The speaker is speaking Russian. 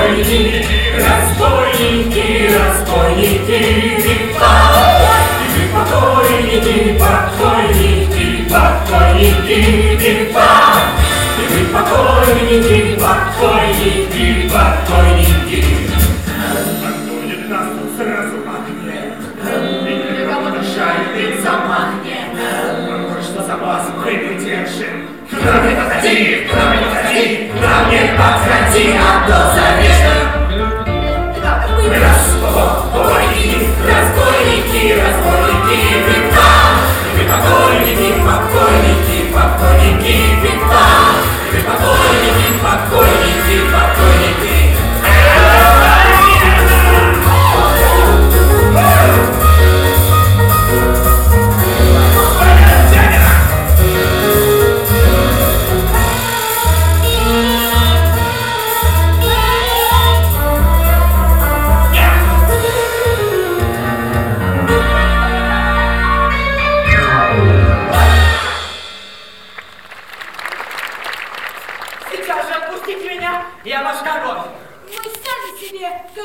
разбойники, разбойники, разбойники, покойники, покойники, покойники, покойники, покойники, покойники. Будет нас тут сразу огне, и никому дышать и замахнет. Что за вас мы держим? К нам не подходи, к нам не подходи, к нам не подходи, а то зарежем. Разбойники, разбойники, разбойники, века. Вы покойники, покойники, покойники, века. Вы покойники, покойники, покойники. Сейчас же отпустите меня, я ваш король. Вы сами себе